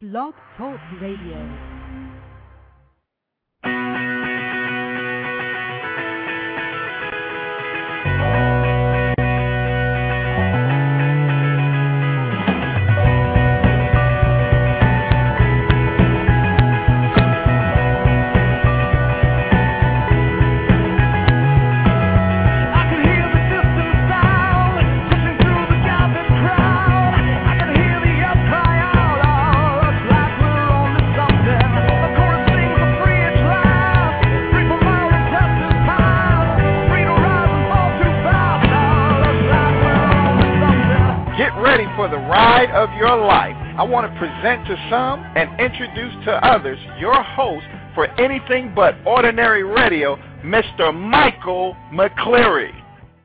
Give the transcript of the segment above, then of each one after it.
Blog Talk Radio. Of your life. I want to present to some and introduce to others your host for Anything But Ordinary Radio, Mr. Michael McCleary.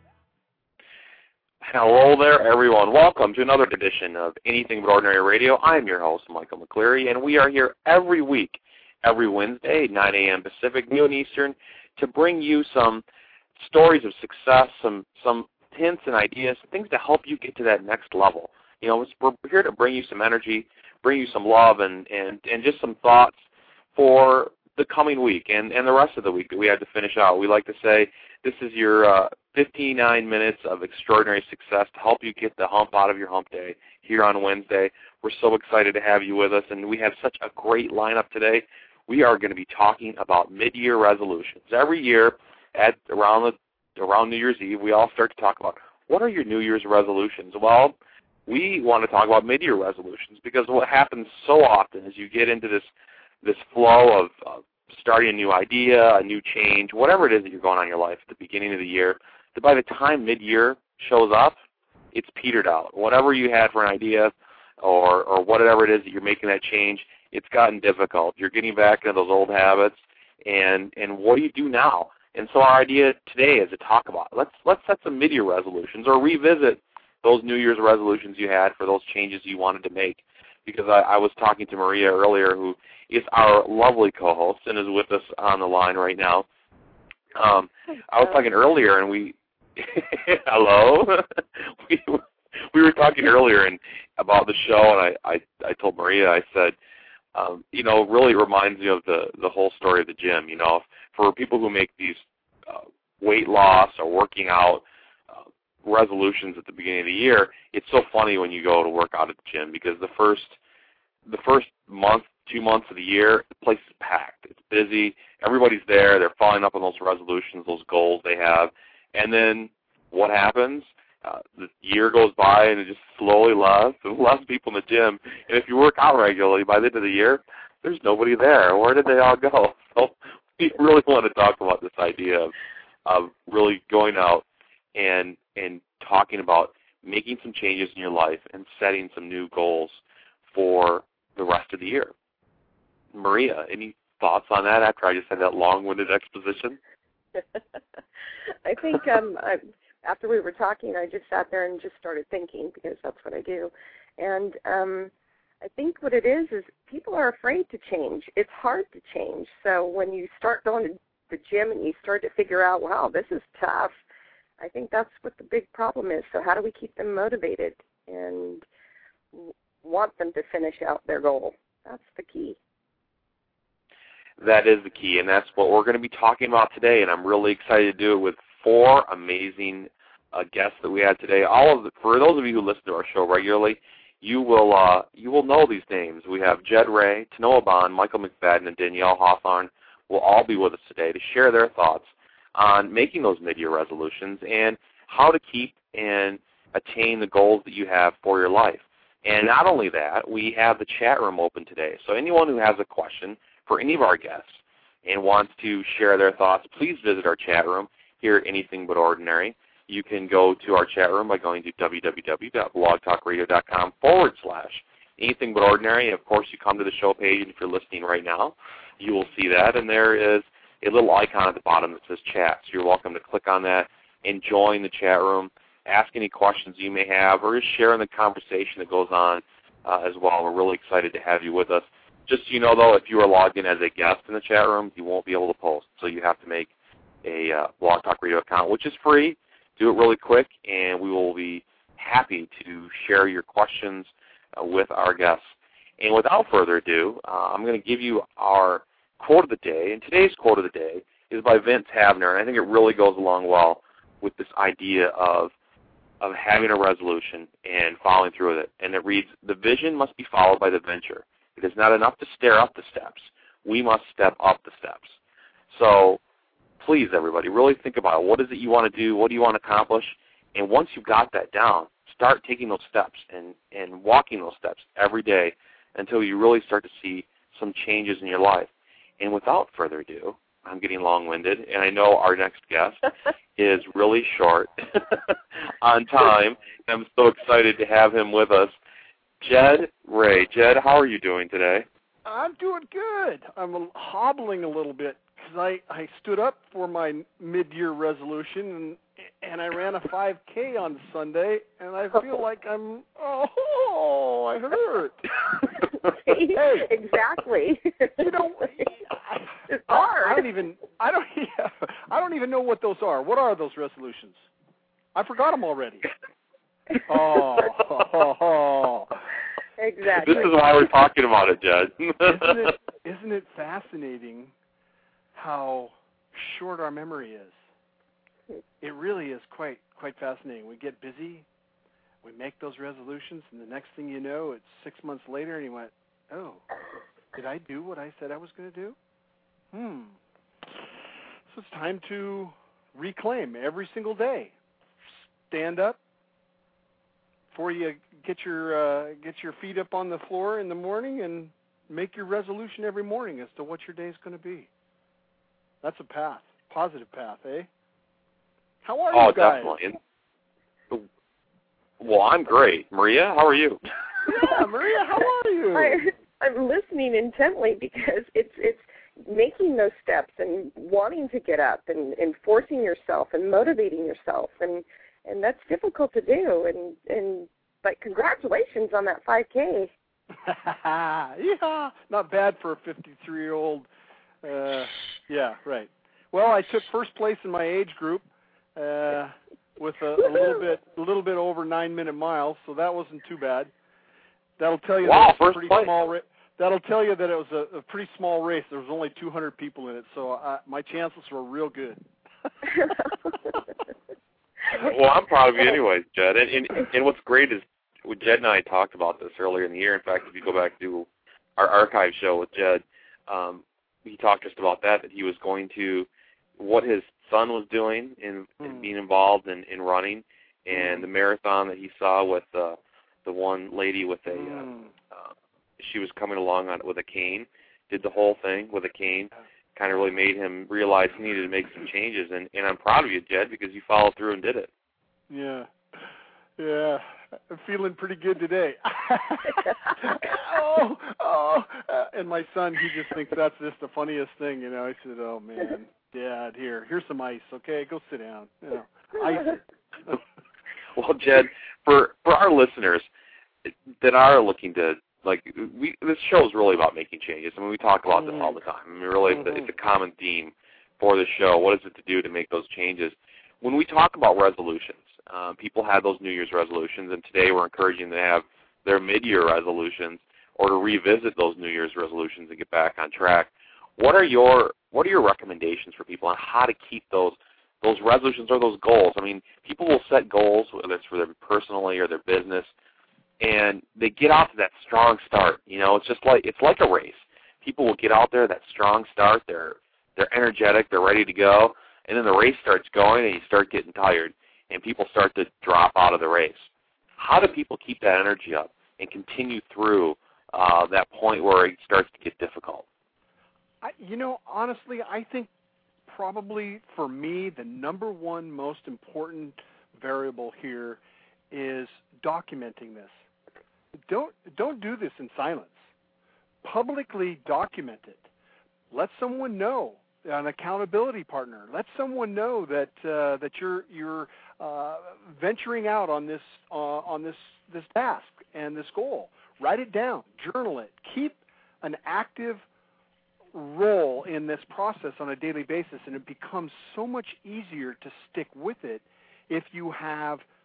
Hello there, everyone. Welcome to another edition of Anything But Ordinary Radio. I'm your host, Michael McCleary, and we are here every week, every Wednesday, 9 a.m. Pacific, noon Eastern, to bring you some stories of success, some hints and ideas, things to help you get to that next level. You know, we're here to bring you some energy, bring you some love, and just some thoughts for the coming week and the rest of the week that we have to finish out. We like to say this is your 59 minutes of extraordinary success to help you get the hump out of your hump day here on Wednesday. We're so excited to have you with us, and we have such a great lineup today. We are going to be talking about mid-year resolutions. Every year around New Year's Eve, we all start to talk about what are your New Year's resolutions. Well, we want to talk about mid-year resolutions because what happens so often is you get into this flow of starting a new idea, a new change, whatever it is that you're going on in your life at the beginning of the year, that by the time mid-year shows up, it's petered out. Whatever you had for an idea or whatever it is that you're making that change, it's gotten difficult. You're getting back into those old habits, and what do you do now? And so our idea today is to talk about, let's set some mid-year resolutions or revisit those New Year's resolutions you had for those changes you wanted to make. Because I was talking to Maria earlier, who is our lovely co-host and is with us on the line right now. I was talking earlier, and we hello. we were talking earlier about the show, and I told Maria, I said, it really reminds me of the whole story of the gym. You know, for people who make these weight loss or working out resolutions at the beginning of the year, it's so funny when you go to work out at the gym because the first month, 2 months of the year, the place is packed. It's busy. Everybody's there. They're following up on those resolutions, those goals they have. And then what happens? The year goes by and it just slowly less and less people in the gym. And if you work out regularly, by the end of the year, there's nobody there. Where did they all go? So we really want to talk about this idea of really going out and talking about making some changes in your life and setting some new goals for the rest of the year. Maria, any thoughts on that after I just had that long-winded exposition? I think after we were talking, I just sat there and just started thinking because that's what I do. And I think what it is people are afraid to change. It's hard to change. So when you start going to the gym and you start to figure out, wow, this is tough, I think that's what the big problem is. So how do we keep them motivated and want them to finish out their goal? That's the key. That is the key, and that's what we're going to be talking about today, and I'm really excited to do it with 4 amazing guests that we had today. For those of you who listen to our show regularly, you will know these names. We have Jed Ray, Tanoa Bond, Michael McFadden, and Danielle Hawthorne will all be with us today to share their thoughts on making those mid-year resolutions and how to keep and attain the goals that you have for your life. And not only that, we have the chat room open today. So anyone who has a question for any of our guests and wants to share their thoughts, please visit our chat room here at Anything But Ordinary. You can go to our chat room by going to www.blogtalkradio.com/Anything But Ordinary. Of course, you come to the show page, and if you're listening right now, you will see that, and there is a little icon at the bottom that says chat. So you're welcome to click on that and join the chat room, ask any questions you may have, or just share in the conversation that goes on as well. We're really excited to have you with us. Just so you know, though, if you are logged in as a guest in the chat room, you won't be able to post. So you have to make a Blog Talk Radio account, which is free. Do it really quick, and we will be happy to share your questions with our guests. And without further ado, I'm going to give you our quote of the day. And today's quote of the day is by Vince Havner, and I think it really goes along well with this idea of having a resolution and following through with it. And it reads, "The vision must be followed by the venture. It is not enough to stare up the steps. We must step up the steps." So please, everybody, really think about it. What is it you want to do? What do you want to accomplish? And once you've got that down, start taking those steps and walking those steps every day until you really start to see some changes in your life. And without further ado, I'm getting long-winded, and I know our next guest is really short on time. I'm so excited to have him with us. Jed Ray. Jed, how are you doing today? I'm doing good. I'm hobbling a little bit because I stood up for my mid-year resolution, and I ran a 5K on Sunday, and I feel like I hurt. Hey. Exactly. You know, it's hard. I don't even know what those are. What are those resolutions? I forgot them already. Exactly. This is why we're talking about it, Jed. Isn't it fascinating how short our memory is? It really is quite fascinating. We get busy, we make those resolutions, and the next thing you know, it's 6 months later, and you went, "Oh, did I do what I said I was going to do?" So it's time to reclaim every single day. Stand up before you get your feet up on the floor in the morning and make your resolution every morning as to what your day is going to be. That's a path, positive path, eh? How are you guys? Oh, definitely. Well, I'm great. Maria, how are you? Yeah, Maria, how are you? I'm listening intently because it's making those steps and wanting to get up and forcing yourself and motivating yourself and that's difficult to do but congratulations on that 5K. Yeah, not bad for a 53-year-old. Yeah, right. Well, I took first place in my age group with a little bit over 9-minute miles, so that wasn't too bad. That'll tell you that it was a pretty small race. That'll tell you that it was a pretty small race. There was only 200 people in it, so my chances were real good. Well, I'm proud of you anyways, Jed. And what's great is Jed and I talked about this earlier in the year. In fact, if you go back to our archive show with Jed, he talked just about that he was going to what his son was doing in being involved in running, and the marathon that he saw with the one lady with she was coming along with a cane, did the whole thing with a cane, kind of really made him realize he needed to make some changes. And I'm proud of you, Jed, because you followed through and did it. Yeah. I'm feeling pretty good today. And my son, he just thinks that's just the funniest thing, you know. I said, "Oh man, Dad, here's some ice, okay? Go sit down." You know, ice. Well, Jed, for our listeners that are looking to this show is really about making changes. I mean, we talk about this all the time. I mean, really, it's a common theme for the show. What is it to do to make those changes? When we talk about resolutions, people have those New Year's resolutions, and today we're encouraging them to have their mid-year resolutions or to revisit those New Year's resolutions and get back on track. What are your recommendations for people on how to keep those resolutions or those goals? I mean, people will set goals, whether it's for their personally or their business, and they get out to that strong start. You know, it's like a race. People will get out there, that strong start. They're energetic. They're ready to go, and then the race starts going, and you start getting tired, and people start to drop out of the race. How do people keep that energy up and continue through that point where it starts to get difficult? Honestly, I think probably for me the number one most important variable here is documenting this. Don't do this in silence. Publicly document it. Let someone know, an accountability partner. Let someone know that you're venturing out on this task and this goal. Write it down. Journal it. Keep an active role in this process on a daily basis, and it becomes so much easier to stick with it if you have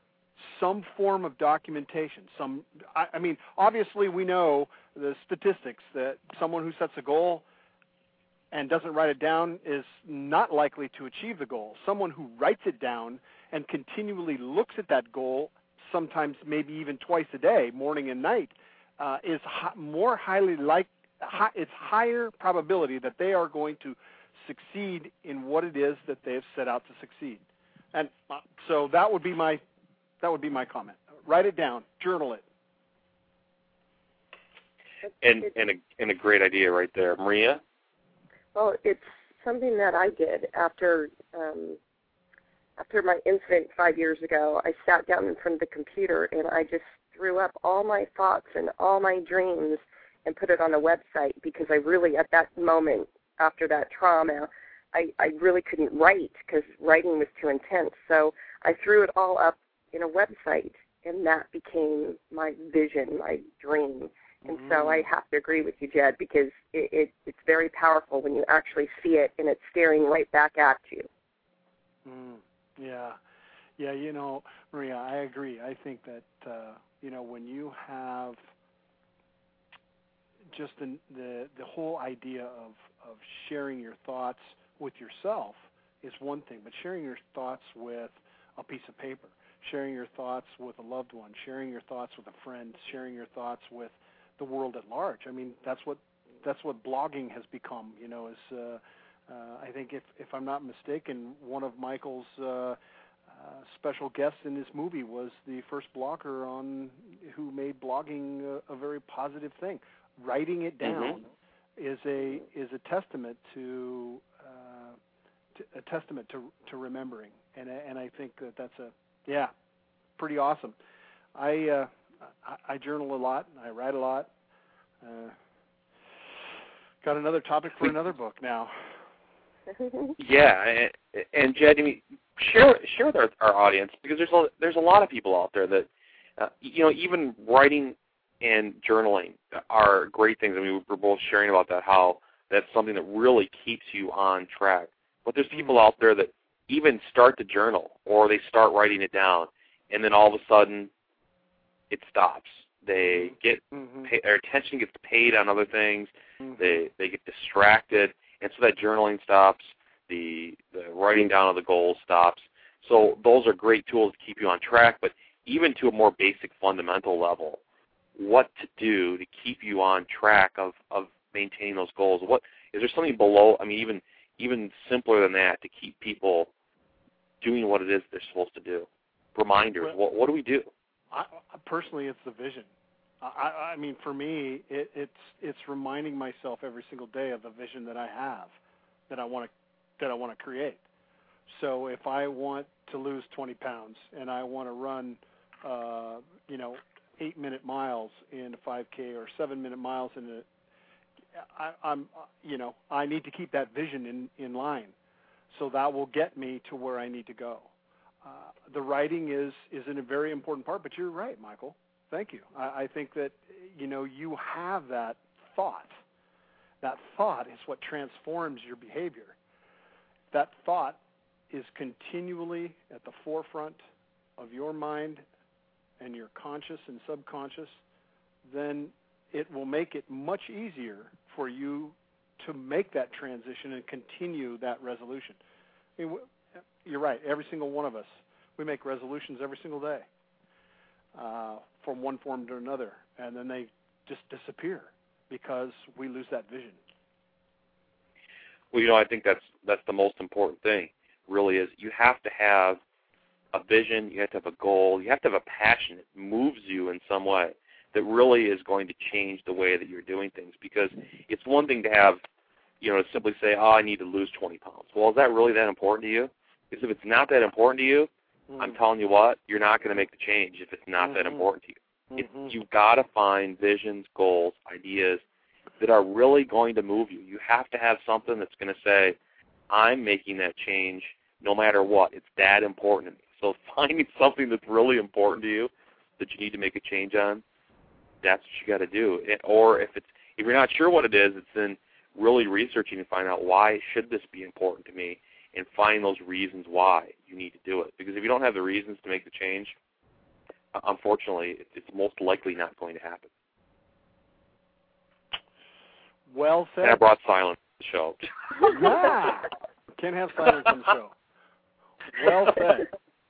some form of documentation. I mean, obviously we know the statistics that someone who sets a goal and doesn't write it down is not likely to achieve the goal. Someone who writes it down and continually looks at that goal, sometimes maybe even twice a day, morning and night, is more highly it's higher probability that they are going to succeed in what it is that they have set out to succeed. And so that would be my comment. Write it down, journal it. And a great idea right there, Maria. Well, it's something that I did after my incident 5 years ago. I sat down in front of the computer and I just threw up all my thoughts and all my dreams and put it on a website, because I really, at that moment, after that trauma, I really couldn't write because writing was too intense. So I threw it all up in a website, and that became my vision, my dream. And so I have to agree with you, Jed, because it's very powerful when you actually see it and it's staring right back at you. Yeah, you know, Maria, I agree. I think that, you know, when you have just the whole idea of sharing your thoughts with yourself is one thing, but sharing your thoughts with a piece of paper, sharing your thoughts with a loved one, sharing your thoughts with a friend, sharing your thoughts with the world at large. I mean, that's what blogging has become. You know, is I think if I'm not mistaken, one of Michael's special guests in this movie was the first blogger who made blogging a very positive thing. Writing it down is a testament to remembering, and I think that's pretty awesome. I journal a lot. I write a lot. Got another topic for another book now. Yeah, and Jed, I mean, share with our audience, because there's a lot of people out there that you know, even writing and journaling are great things. I mean, we're both sharing about that, how that's something that really keeps you on track. But there's people out there that even start the journal, or they start writing it down, and then all of a sudden it stops. They get their attention gets paid on other things. They get distracted, and so that journaling stops. The writing down of the goals stops. So those are great tools to keep you on track. But even to a more basic, fundamental level, what to do to keep you on track of maintaining those goals? What is there something below? I mean, even simpler than that, to keep people doing what it is they're supposed to do. Reminders. What do we do? Personally, it's the vision. I mean, for me, it's reminding myself every single day of the vision that I have, that I want to create. So if I want to lose 20 pounds and I want to run, 8-minute miles in a 5K or 7-minute miles in I need to keep that vision in line. So that will get me to where I need to go. The writing is a very important part, but you're right, Michael. Thank you. I think that, you have that thought. That thought is what transforms your behavior. That thought is continually at the forefront of your mind and your conscious and subconscious, then it will make it much easier for you to make that transition and continue that resolution. I mean, you're right. Every single one of us, we make resolutions every single day from one form to another, and then they just disappear because we lose that vision. Well, I think that's the most important thing, really, is you have to have a vision, you have to have a goal, you have to have a passion that moves you in some way that really is going to change the way that you're doing things. Because it's one thing to have, to simply say, I need to lose 20 pounds. Well, is that really that important to you? Because if it's not that important to you, I'm telling you what, you're not going to make the change if it's not that important to you. You've got to find visions, goals, ideas that are really going to move you. You have to have something that's going to say, I'm making that change no matter what. It's that important to me. So finding something that's really important to you that you need to make a change on, that's what you got to do. Or if you're not sure what it is, it's then really researching to find out, why should this be important to me, and find those reasons why you need to do it. Because if you don't have the reasons to make the change, unfortunately, it's most likely not going to happen. Well said. And I brought silence to the show. Yeah. Can't have silence on the show. Well said.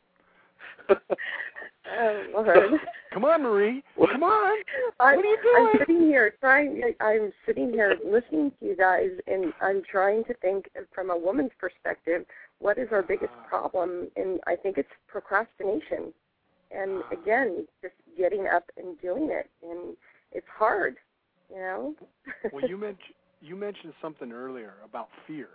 Oh, Lord. Come on, Marie. Come on. What are you doing? I'm sitting here listening to you guys, and I'm trying to think from a woman's perspective, what is our biggest problem? And I think it's procrastination. And again, just getting up and doing it. And it's hard, you know? Well, you mentioned something earlier about fear.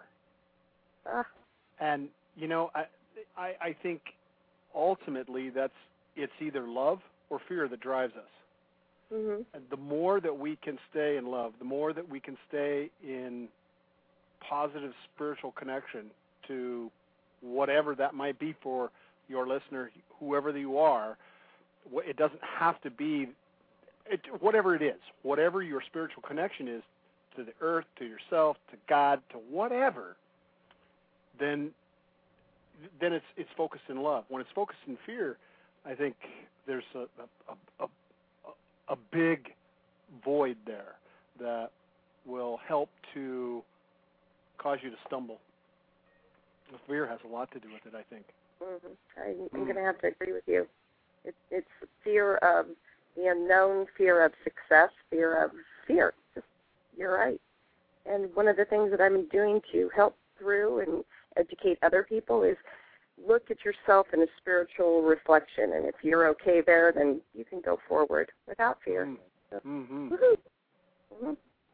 And, you know, I think ultimately it's either love or fear that drives us. Mm-hmm. And the more that we can stay in love, the more that we can stay in positive spiritual connection to whatever that might be for your listener, whoever you are. It doesn't have to be whatever it is, whatever your spiritual connection is to the earth, to yourself, to God, to whatever, then it's focused in love. When it's focused in fear, I think there's a big void there that will help to cause you to stumble. The fear has a lot to do with it, I think. Mm-hmm. I'm going to have to agree with you. It's fear of the unknown, fear of success, fear of fear. You're right. And one of the things that I'm doing to help through and educate other people is look at yourself in a spiritual reflection, and if you're okay there, then you can go forward without fear. Mm-hmm. Mm-hmm.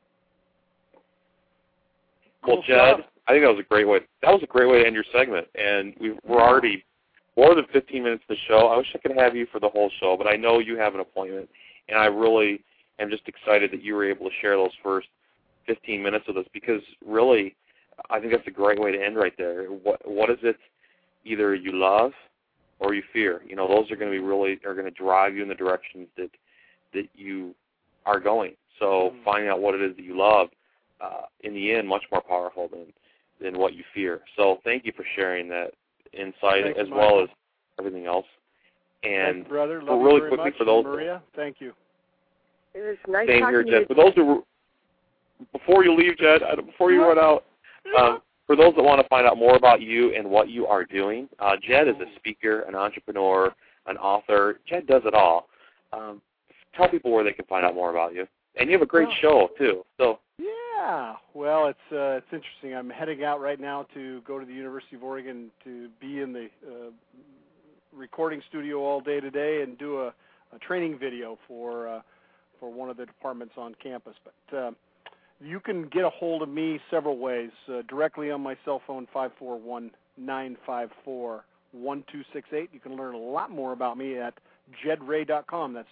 Well, Jed, I think that was a great way. That was a great way to end your segment, and we're already more than 15 minutes into the show. I wish I could have you for the whole show, but I know you have an appointment, and I really am just excited that you were able to share those first 15 minutes with us, because really, I think that's a great way to end right there. What is it? Either you love or you fear. You know, those are going to drive you in the directions that you are going. So finding out what it is that you love, in the end, much more powerful than what you fear. So thank you for sharing that insight. Thanks, well as everything else. And thanks, brother. Love really you very quickly much. For those, Maria, thank you. It was nice same talking here, to Jed. you. For those before you leave, Jed, before you run out, for those that want to find out more about you and what you are doing, Jed is a speaker, an entrepreneur, an author. Jed does it all. Tell people where they can find out more about you. And you have a great show, too. So. Yeah. Well, it's interesting. I'm heading out right now to go to the University of Oregon to be in the recording studio all day today and do a training video for one of the departments on campus. But you can get a hold of me several ways. Directly on my cell phone, 541-954-1268. You can learn a lot more about me at jedreay.com. That's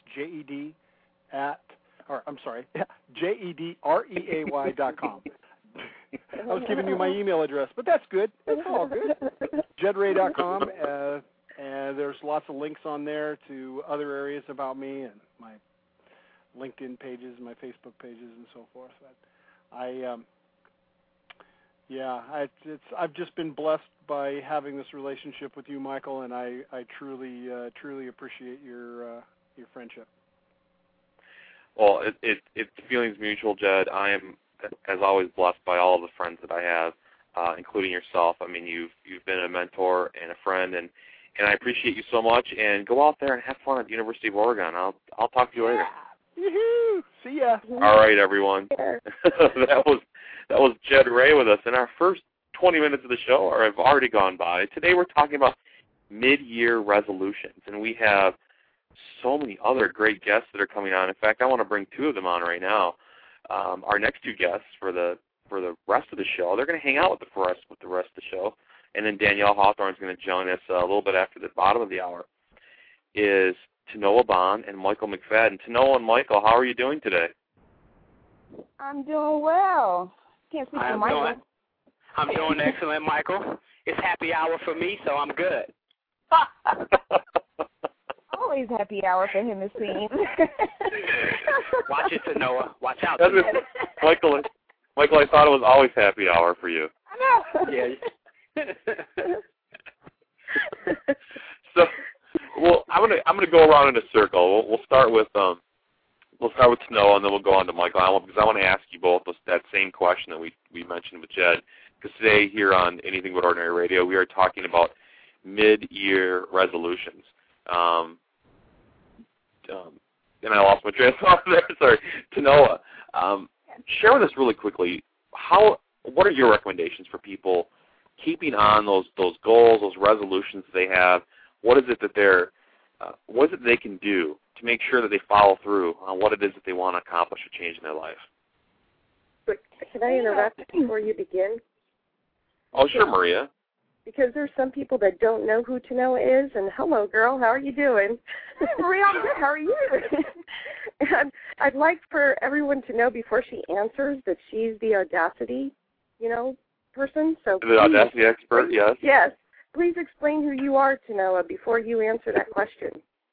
jedreay.com. I was giving you my email address, but that's good. That's all good. jedreay.com, and there's lots of links on there to other areas about me and my LinkedIn pages, my Facebook pages, and so forth. I've just been blessed by having this relationship with you, Michael, and I truly appreciate your friendship. Well, the feeling's mutual, Jed. I am, as always, blessed by all of the friends that I have, including yourself. I mean, you've been a mentor and a friend, and I appreciate you so much. And go out there and have fun at the University of Oregon. I'll talk to you later. Woohoo! See ya. All right, everyone. That was Jed Reay with us, and our first 20 minutes of the show have already gone by. Today we're talking about mid-year resolutions, and we have so many other great guests that are coming on. In fact, I want to bring two of them on right now. Our next two guests for the rest of the show, they're going to hang out with the rest of the show, and then Danielle Hawthorne is going to join us a little bit after the bottom of the hour. Is Tanoa Bond and Michael McFadden. Tanoa and Michael, how are you doing today? I'm doing well. Can't speak for Michael. I'm doing excellent, Michael. It's happy hour for me, so I'm good. Always happy hour for him, it seems. Watch it, Tanoa. Watch out, Michael, I thought it was always happy hour for you. I know. Yeah. So, well, I'm going to go around in a circle. We'll start with Tanoa, and then we'll go on to Michael, because I want to ask you both that same question that we mentioned with Jed. Because today here on Anything But Ordinary Radio, we are talking about mid-year resolutions. And I lost my train of thought there. Sorry, Tanoa. Share with us really quickly what are your recommendations for people keeping on those goals, those resolutions they have? What is it that they can do to make sure that they follow through on what it is that they want to accomplish or change in their life? But can I interrupt before you begin? Oh, sure, Maria. Because there's some people that don't know who Tanoa is, and hello, girl, how are you doing? Hey, Maria, I'm good. How are you? And I'd like for everyone to know before she answers that she's the Audacity, person. So the Audacity expert, yes. Yes. Please explain who you are, Tanoa, before you answer that question.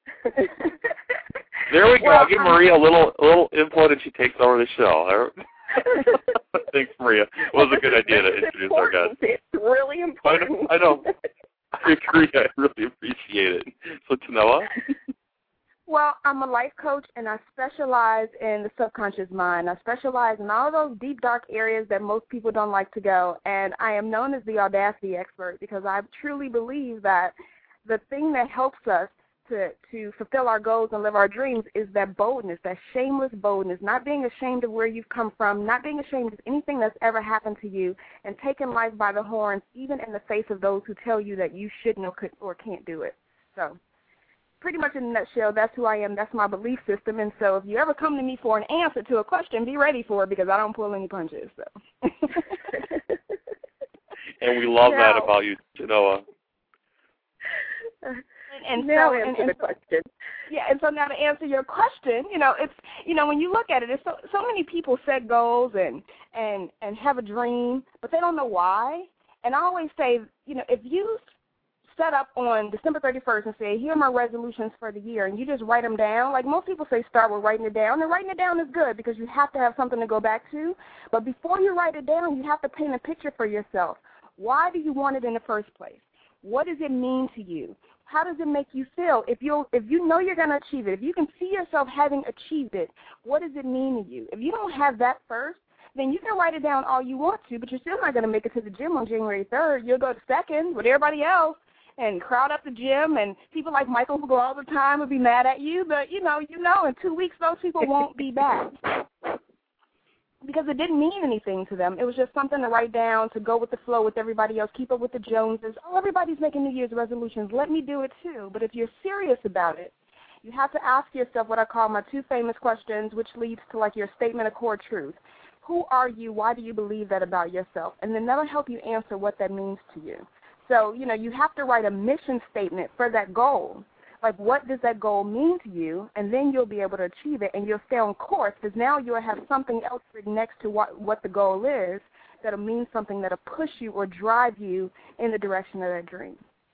There we go. I'll give Maria a little input, and she takes over the show. Thanks, Maria. It was a good idea to introduce our guest. It's really important. I know. I agree. I really appreciate it. So, Tanoa? Well, I'm a life coach, and I specialize in the subconscious mind. I specialize in all those deep, dark areas that most people don't like to go, and I am known as the Audacity expert because I truly believe that the thing that helps us to fulfill our goals and live our dreams is that boldness, that shameless boldness, not being ashamed of where you've come from, not being ashamed of anything that's ever happened to you, and taking life by the horns, even in the face of those who tell you that you shouldn't or can't do it. So pretty much in a nutshell, that's who I am. That's my belief system. And so if you ever come to me for an answer to a question, be ready for it because I don't pull any punches. So. And we love that about you, Tanoa. And now so, answer the question. Yeah, and so now to answer your question, it's when you look at it, it's so many people set goals and have a dream, but they don't know why. And I always say, if you set up on December 31st and say, here are my resolutions for the year, and you just write them down, like most people say start with writing it down, and writing it down is good because you have to have something to go back to. But before you write it down, you have to paint a picture for yourself. Why do you want it in the first place? What does it mean to you? How does it make you feel? If you know you're going to achieve it, if you can see yourself having achieved it, what does it mean to you? If you don't have that first, then you can write it down all you want to, but you're still not going to make it to the gym on January 3rd. You'll go to second with everybody else and crowd up the gym, and people like Michael who go all the time will be mad at you, but in 2 weeks those people won't be back. Because it didn't mean anything to them. It was just something to write down, to go with the flow with everybody else, keep up with the Joneses. Oh, everybody's making New Year's resolutions. Let me do it too. But if you're serious about it, you have to ask yourself what I call my two famous questions, which leads to like your statement of core truth. Who are you? Why do you believe that about yourself? And then that'll help you answer what that means to you. So, you have to write a mission statement for that goal. Like, what does that goal mean to you? And then you'll be able to achieve it, and you'll stay on course because now you'll have something else written next to what the goal is that'll mean something that'll push you or drive you in the direction of that dream.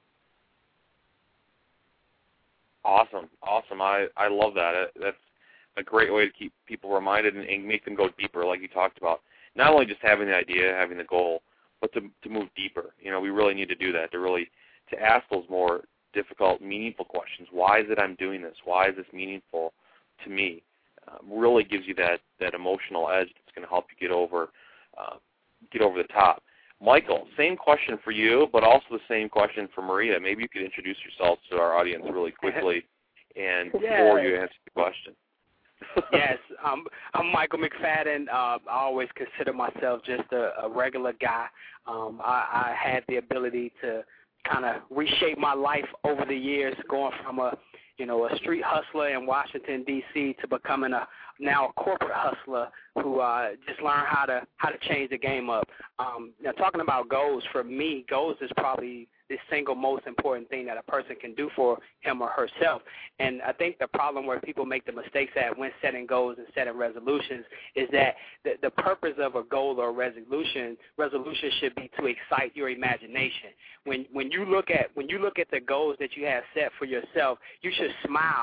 Awesome. I love that. That's a great way to keep people reminded and make them go deeper, like you talked about. Not only just having the idea, having the goal, but to move deeper. We really need to do that, to ask those more difficult, meaningful questions. Why is it I'm doing this? Why is this meaningful to me? Really gives you that emotional edge that's going to help you get over the top. Michael, same question for you, but also the same question for Maria. Maybe you could introduce yourself to our audience really quickly and before you answer the question. Yes, I'm Michael McFadden. I always consider myself just a regular guy. I had the ability to kind of reshape my life over the years, going from a street hustler in Washington, D.C. to becoming now a corporate hustler who just learned how to change the game up. Now, talking about goals, for me, goals is probably the single most important thing that a person can do for him or herself. And I think the problem where people make the mistakes at when setting goals and setting resolutions is that the purpose of a goal or resolution should be to excite your imagination. When you look at the goals that you have set for yourself, you should smile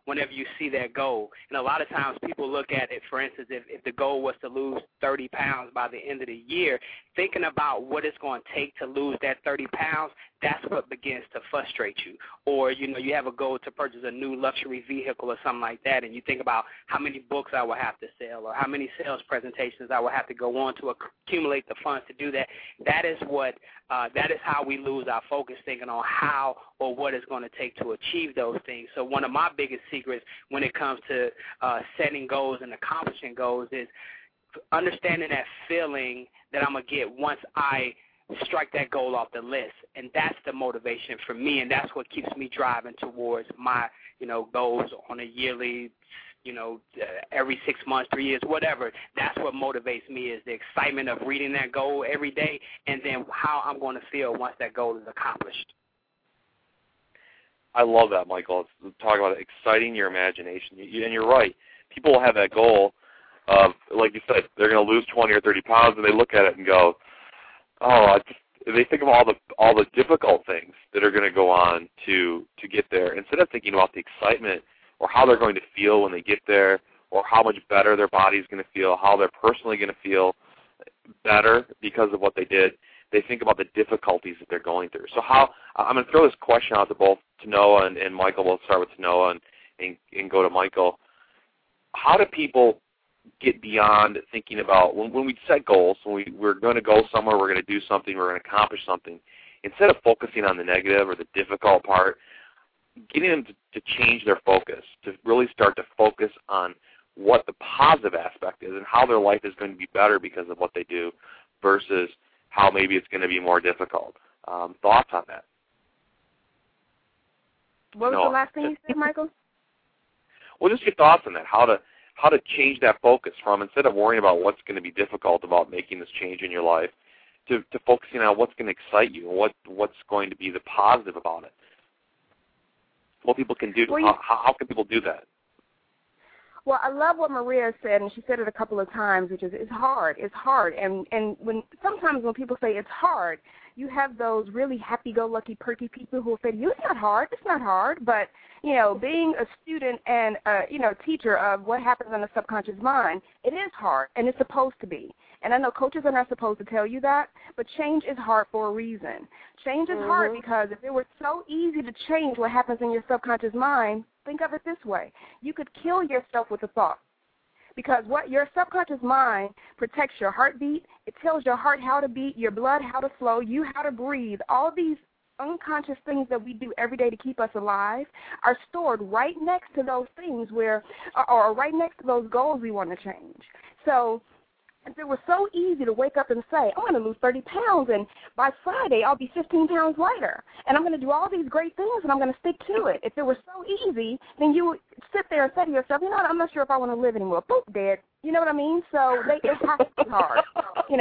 whenever you see that goal. And a lot of times people look at it, for instance, if the goal was to lose 30 pounds by the end of the year, thinking about what it's going to take to lose that 30 pounds, that's what begins to frustrate you. Or, you have a goal to purchase a new luxury vehicle or something like that, and you think about how many books I will have to sell or how many sales presentations I will have to go on to accumulate the funds to do that. That is how we lose our focus, thinking on how or what it's going to take to achieve those things. So one of my biggest secrets when it comes to setting goals and accomplishing goals is understanding that feeling that I'm going to get once I strike that goal off the list. And that's the motivation for me, and that's what keeps me driving towards my, goals on a yearly, every 6 months, 3 years, whatever. That's what motivates me, is the excitement of reading that goal every day and then how I'm going to feel once that goal is accomplished. I love that, Michael. It's talking about exciting your imagination. And you're right. People will have that goal of, like you said, they're going to lose 20 or 30 pounds, and they look at it and go, they think of all the difficult things that are going to go on to get there, instead of thinking about the excitement or how they're going to feel when they get there, or how much better their body's going to feel, how they're personally going to feel better because of what they did. They think about the difficulties that they're going through. So I'm going to throw this question out to both Tanoa and Michael. We'll start with Tanoa and go to Michael. How do people get beyond thinking about, when we set goals, when we're going to go somewhere, we're going to do something, we're going to accomplish something, instead of focusing on the negative or the difficult part, getting them to change their focus, to really start to focus on what the positive aspect is and how their life is going to be better because of what they do versus how maybe it's going to be more difficult. Thoughts on that? What was the last thing you said, Michael? Well, just your thoughts on that, how to change that focus from, instead of worrying about what's going to be difficult about making this change in your life, to focusing on what's going to excite you and what's going to be the positive about it. What people can do, how can people do that? Well, I love what Maria said, and she said it a couple of times, which is it's hard. It's hard. And sometimes when people say it's hard, you have those really happy-go-lucky, perky people who will say to you, it's not hard. It's not hard. But, being a student and, teacher of what happens in the subconscious mind, it is hard, and it's supposed to be. And I know coaches are not supposed to tell you that, but change is hard for a reason. Change is hard because if it were so easy to change what happens in your subconscious mind, think of it this way. You could kill yourself with a thought, because what your subconscious mind protects your heartbeat. It tells your heart how to beat, your blood how to flow, you how to breathe. All these unconscious things that we do every day to keep us alive are stored right next to those things or right next to those goals we want to change. So if it was so easy to wake up and say, I'm going to lose 30 pounds, and by Friday I'll be 15 pounds lighter, and I'm going to do all these great things, and I'm going to stick to it. If it was so easy, then you would sit there and say to yourself, I'm not sure if I want to live anymore. Boop, dead. You know what I mean? So it has to be hard. We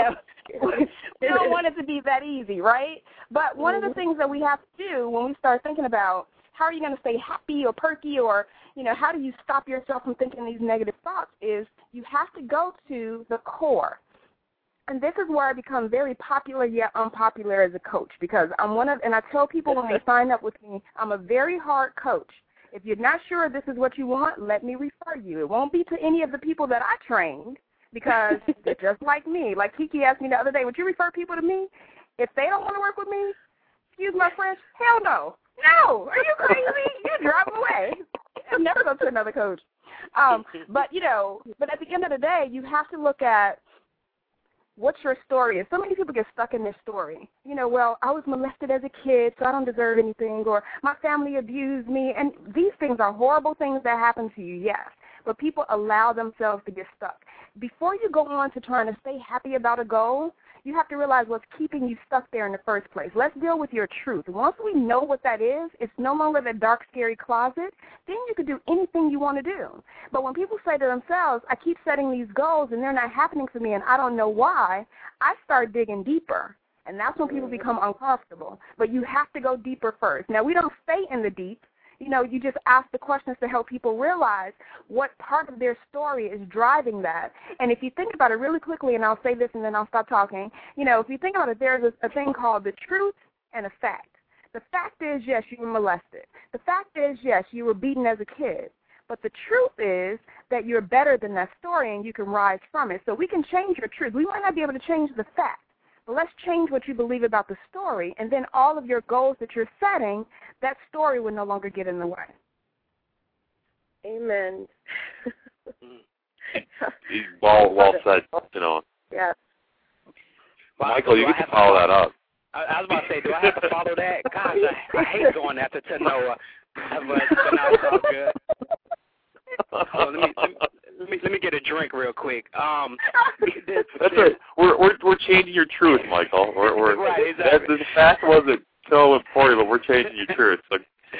don't want it to be that easy, right? But one of the things that we have to do when we start thinking about how are you going to stay happy or perky, or, how do you stop yourself from thinking these negative thoughts, is you have to go to the core. And this is where I become very popular yet unpopular as a coach, because and I tell people when they sign up with me, I'm a very hard coach. If you're not sure this is what you want, let me refer you. It won't be to any of the people that I trained, because they're just like me. Like Kiki asked me the other day, would you refer people to me? If they don't want to work with me, excuse my French, hell no. No, are you crazy? You drive away. I'll never go to another coach. But at the end of the day, you have to look at what your story is. So many people get stuck in their story. Well, I was molested as a kid, so I don't deserve anything, or my family abused me. And these things are horrible things that happen to you, yes. But people allow themselves to get stuck. Before you go on to trying to stay happy about a goal, you have to realize what's keeping you stuck there in the first place. Let's deal with your truth. Once we know what that is, it's no longer the dark, scary closet, then you can do anything you want to do. But when people say to themselves, I keep setting these goals and they're not happening for me and I don't know why, I start digging deeper. And that's when people become uncomfortable. But you have to go deeper first. Now, we don't stay in the deep. You just ask the questions to help people realize what part of their story is driving that. And if you think about it really quickly, and I'll say this and then I'll stop talking, if you think about it, there's a thing called the truth and a fact. The fact is, yes, you were molested. The fact is, yes, you were beaten as a kid. But the truth is that you're better than that story and you can rise from it. So we can change your truth. We might not be able to change the fact, but let's change what you believe about the story, and then all of your goals that you're setting, that story will no longer get in the way. Amen. Well said, you know. Yeah. Michael, you get to follow that up. I was about to say, do I have to follow that? Gosh, I hate going after Tanoa, but it's all good. Let me get a drink real quick. That's it. We're changing your truth, Michael. Right, exactly. The fact wasn't so important, but we're changing your truth. So.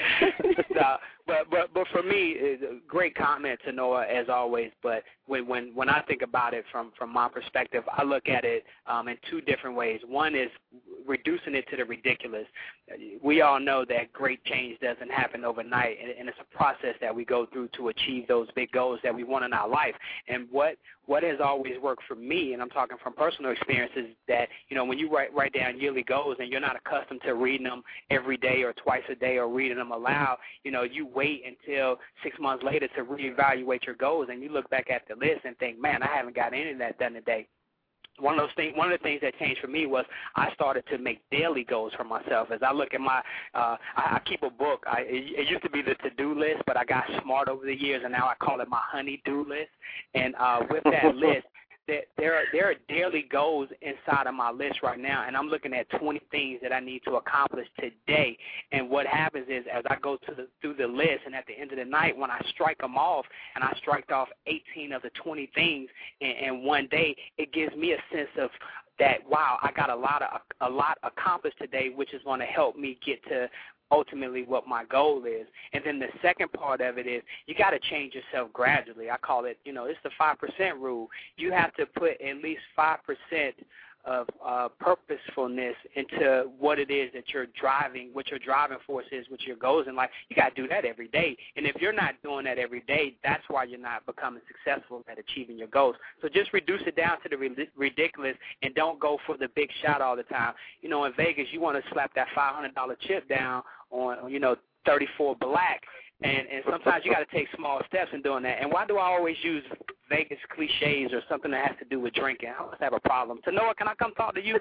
But for me, it's a great comment to Noah as always. But when I think about it from my perspective, I look at it in two different ways. One is reducing it to the ridiculous. We all know that great change doesn't happen overnight, and it's a process that we go through to achieve those big goals that we want in our life. And what has always worked for me, and I'm talking from personal experiences, that when you write down yearly goals and you're not accustomed to reading them every day or twice a day or reading them aloud, you wait until 6 months later to reevaluate your goals, and you look back at the list and think, man, I haven't got any of that done today. One of the things that changed for me was I started to make daily goals for myself. As I look at my, I keep a book. It used to be the to-do list, but I got smart over the years, and now I call it my honey-do list. And with that list, there are daily goals inside of my list right now, and I'm looking at 20 things that I need to accomplish today. And what happens is, as I go through the list, and at the end of the night, when I strike them off, and I striked off 18 of the 20 things in one day, it gives me a sense of that, wow, I got a lot accomplished today, which is going to help me get to ultimately what my goal is. And then the second part of it is you got to change yourself gradually. I call it, it's the 5% rule. You have to put at least 5% of purposefulness into what it is that you're driving, what your driving force is, what your goals in life. You got to do that every day. And if you're not doing that every day, that's why you're not becoming successful at achieving your goals. So just reduce it down to the ridiculous and don't go for the big shot all the time. In Vegas, you want to slap that $500 chip down on, 34 black. And sometimes you got to take small steps in doing that. And why do I always use Vegas cliches or something that has to do with drinking? I always have a problem. So, Noah, can I come talk to you?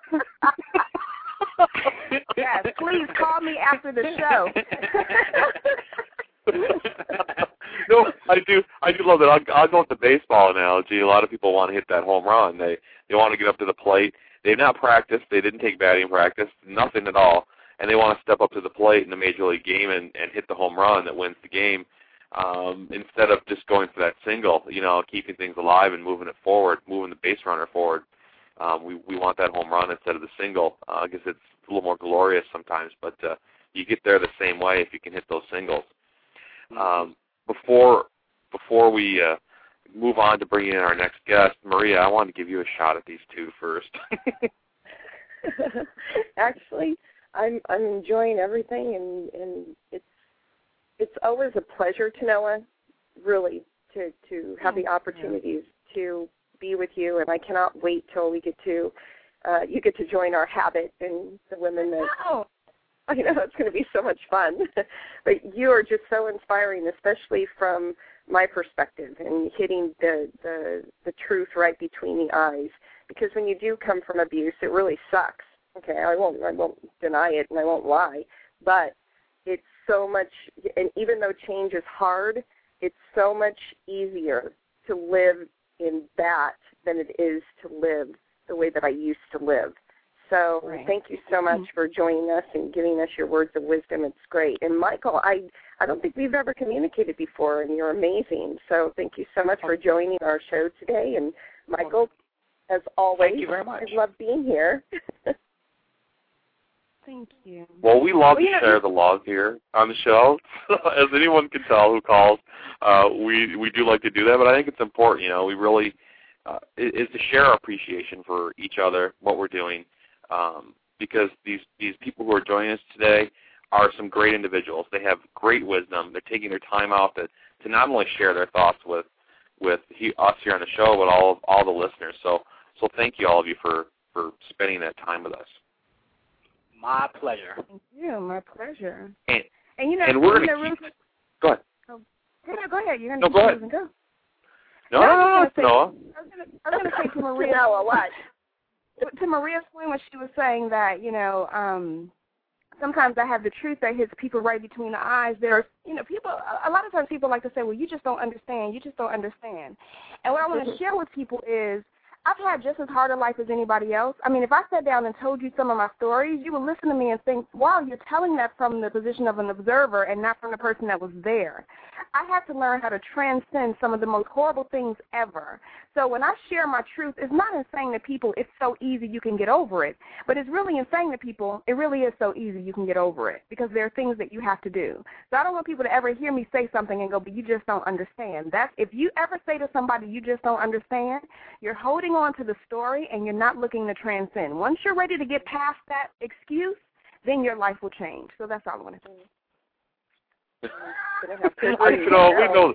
Yes, please call me after the show. No, I do love that. I'll go with the baseball analogy. A lot of people want to hit that home run. They want to get up to the plate. They've not practiced. They didn't take batting practice, nothing at all. And they want to step up to the plate in the Major League game and hit the home run that wins the game instead of just going for that single, keeping things alive and moving it forward, moving the base runner forward. We want that home run instead of the single. I guess it's a little more glorious sometimes, but you get there the same way if you can hit those singles. Before we move on to bring in our next guest, Maria, I want to give you a shot at these two first. Actually, I'm enjoying everything, and it's always a pleasure to Noah, really, to have the opportunities to be with you, and I cannot wait till we get to you get to join our habit and the women that I know it's going to be so much fun. But you are just so inspiring, especially from my perspective, and hitting the truth right between the eyes. Because when you do come from abuse, it really sucks. Okay, I won't deny it, and I won't lie, but it's so much, and even though change is hard, it's so much easier to live in that than it is to live the way that I used to live. So Thank you so much for joining us and giving us your words of wisdom. It's great. And Michael, I don't think we've ever communicated before, and you're amazing. So thank you so much for joining our show today. And Michael, as always, thank you very much. I love being here. Thank you. Well, we love to share the love here on the show. As anyone can tell who calls, we do like to do that, but I think it's important, we really is to share our appreciation for each other, what we're doing, because these people who are joining us today are some great individuals. They have great wisdom. They're taking their time out to not only share their thoughts with us here on the show, but all the listeners. So thank you, all of you, for spending that time with us. My pleasure. Thank you. My pleasure. And you know, we're going to really go ahead. Go Go ahead. You're No, go ahead. Go. No, I was Noah. going to say to Maria, to Maria's point when she was saying that, sometimes I have the truth that hits people right between the eyes. There's, people, a lot of times people like to say, well, you just don't understand. You just don't understand. And what I want to share with people is I've had just as hard a life as anybody else. I mean, if I sat down and told you some of my stories, you would listen to me and think, wow, you're telling that from the position of an observer and not from the person that was there. I had to learn how to transcend some of the most horrible things ever. So when I share my truth, it's not in saying to people, it's so easy you can get over it, but it's really in saying to people, it really is so easy you can get over it, because there are things that you have to do. So I don't want people to ever hear me say something and go, but you just don't understand. That's, if you ever say to somebody, you just don't understand, you're holding on to the story and you're not looking to transcend. Once you're ready to get past that excuse, then your life will change. So that's all I want to say. We know.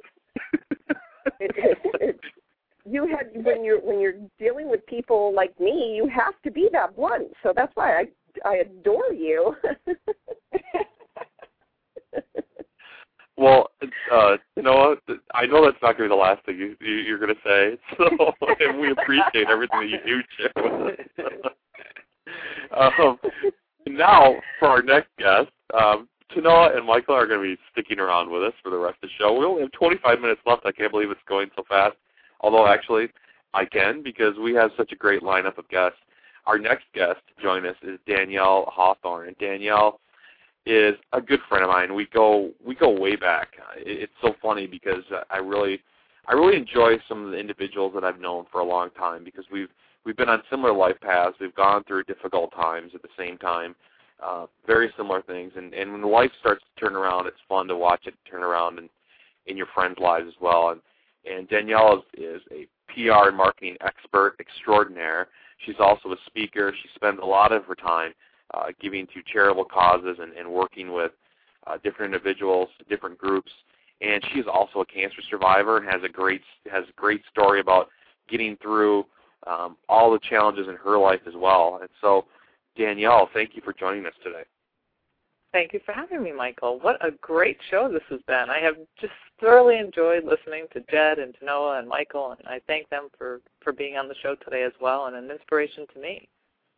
You had when you're dealing with people like me, you have to be that blunt. So that's why I adore you. Well, Noah, I know that's not going to be the last thing you're going to say. So, and we appreciate everything that you do share with us. Now, for our next guest. Tanoa and Michael are going to be sticking around with us for the rest of the show. We only have 25 minutes left. I can't believe it's going so fast. Although, actually, I can, because we have such a great lineup of guests. Our next guest to join us is Danielle Hawthorne. And Danielle is a good friend of mine. We go way back. It's so funny because I really enjoy some of the individuals that I've known for a long time, because we've been on similar life paths. We've gone through difficult times at the same time. Very similar things, and when life starts to turn around, it's fun to watch it turn around in your friends' lives as well. And Danielle is a PR and marketing expert extraordinaire. She's also a speaker. She spends a lot of her time giving to charitable causes and working with different individuals, different groups. And she's also a cancer survivor and has a great story about getting through all the challenges in her life as well. And so, Danielle, thank you for joining us today. Thank you for having me, Michael. What a great show this has been. I have just thoroughly enjoyed listening to Jed and Tanoa and Michael, and I thank them for being on the show today as well, and an inspiration to me.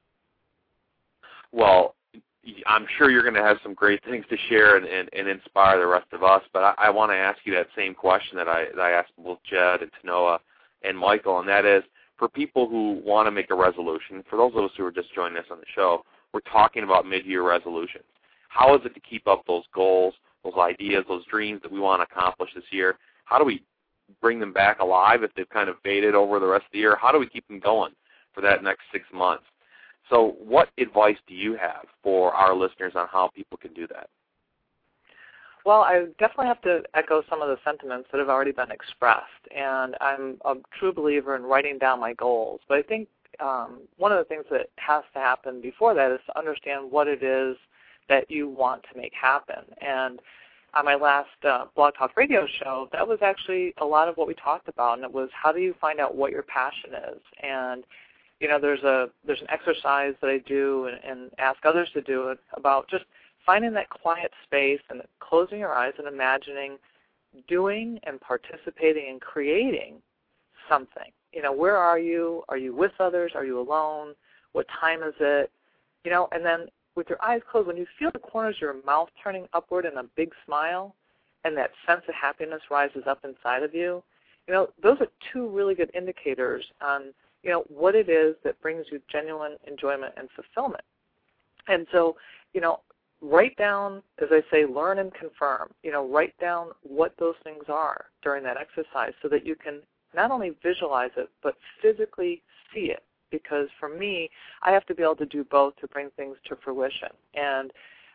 Well, I'm sure you're going to have some great things to share and inspire the rest of us, but I want to ask you that same question that I asked both Jed and Tanoa and Michael, and that is, for people who want to make a resolution, for those of us who are just joining us on the show, we're talking about mid-year resolutions. How is it to keep up those goals, those ideas, those dreams that we want to accomplish this year? How do we bring them back alive if they've kind of faded over the rest of the year? How do we keep them going for that next 6 months? So what advice do you have for our listeners on how people can do that? Well, I definitely have to echo some of the sentiments that have already been expressed, and I'm a true believer in writing down my goals. But I think one of the things that has to happen before that is to understand what it is that you want to make happen. And on my last Blog Talk Radio show, that was actually a lot of what we talked about, and it was how do you find out what your passion is. And there's an exercise that I do and ask others to do about just finding that quiet space and closing your eyes and imagining doing and participating and creating something. Where are you? Are you with others? Are you alone? What time is it? And then with your eyes closed, when you feel the corners of your mouth turning upward in a big smile and that sense of happiness rises up inside of you, those are two really good indicators on, what it is that brings you genuine enjoyment and fulfillment. And so, write down, as I say, learn and confirm. Write down what those things are during that exercise so that you can not only visualize it, but physically see it. Because for me, I have to be able to do both to bring things to fruition. And,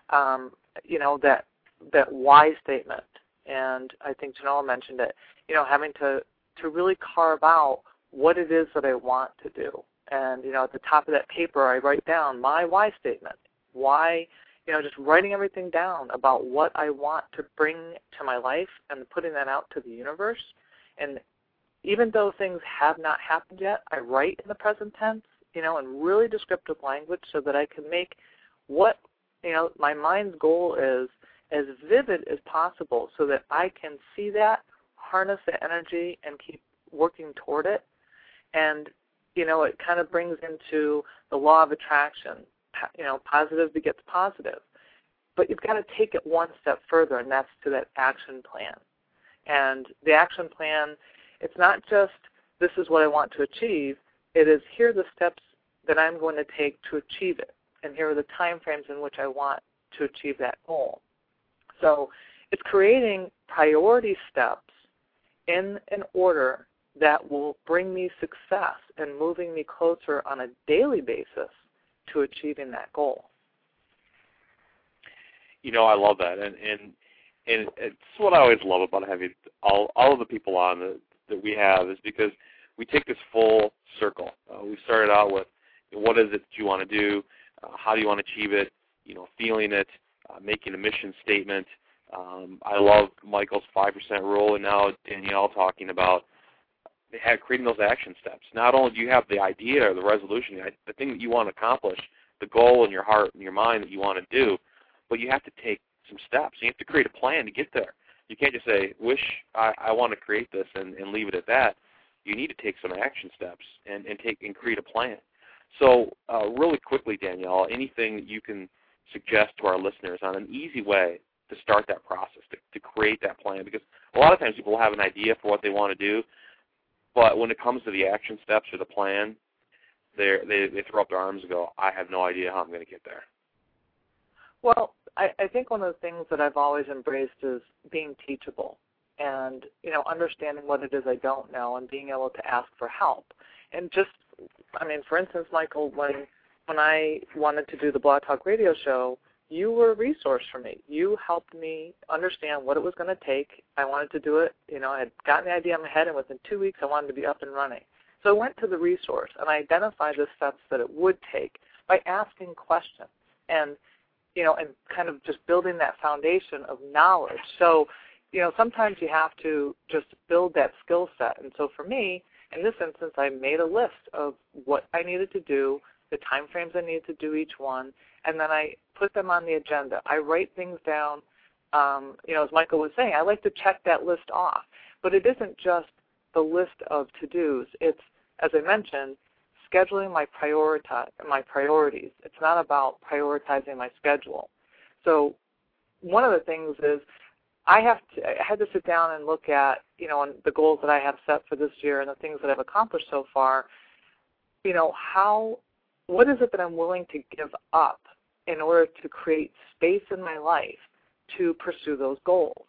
that why statement, and I think Janelle mentioned it, having to really carve out what it is that I want to do. And, at the top of that paper, I write down my why statement. Why, just writing everything down about what I want to bring to my life and putting that out to the universe. And even though things have not happened yet, I write in the present tense, in really descriptive language so that I can make what, my mind's goal is as vivid as possible so that I can see that, harness the energy, and keep working toward it. And, it kind of brings into the law of attraction. Positive begets positive. But you've got to take it one step further, and that's to that action plan. And the action plan, it's not just this is what I want to achieve. It is here are the steps that I'm going to take to achieve it, and here are the time frames in which I want to achieve that goal. So it's creating priority steps in an order that will bring me success and moving me closer on a daily basis to achieving that goal. I love that, and it's what I always love about having all of the people on that we have is because we take this full circle. We started out with what is it that you want to do, how do you want to achieve it, feeling it, making a mission statement. I love Michael's 5% rule, and now Danielle talking about creating those action steps. Not only do you have the idea or the resolution, the thing that you want to accomplish, the goal in your heart and your mind that you want to do, but you have to take some steps. You have to create a plan to get there. You can't just say, I want to create this and leave it at that. You need to take some action steps and create a plan. So really quickly, Danielle, anything that you can suggest to our listeners on an easy way to start that process, to create that plan? Because a lot of times people have an idea for what they want to do, but when it comes to the action steps or the plan, they throw up their arms and go, I have no idea how I'm going to get there. Well, I think one of the things that I've always embraced is being teachable and, understanding what it is I don't know and being able to ask for help. And for instance, Michael, when I wanted to do the Blog Talk Radio show, you were a resource for me. You helped me understand what it was going to take. I wanted to do it. I had gotten the idea in my head, and within 2 weeks I wanted to be up and running. So I went to the resource, and I identified the steps that it would take by asking questions and kind of just building that foundation of knowledge. So, sometimes you have to just build that skill set. And so for me, in this instance, I made a list of what I needed to do, the time frames I needed to do each one, and then I put them on the agenda. I write things down. As Michael was saying, I like to check that list off. But it isn't just the list of to-dos. It's, as I mentioned, scheduling my priorities. It's not about prioritizing my schedule. So one of the things is I had to sit down and look at, the goals that I have set for this year and the things that I've accomplished so far. What is it that I'm willing to give up in order to create space in my life to pursue those goals?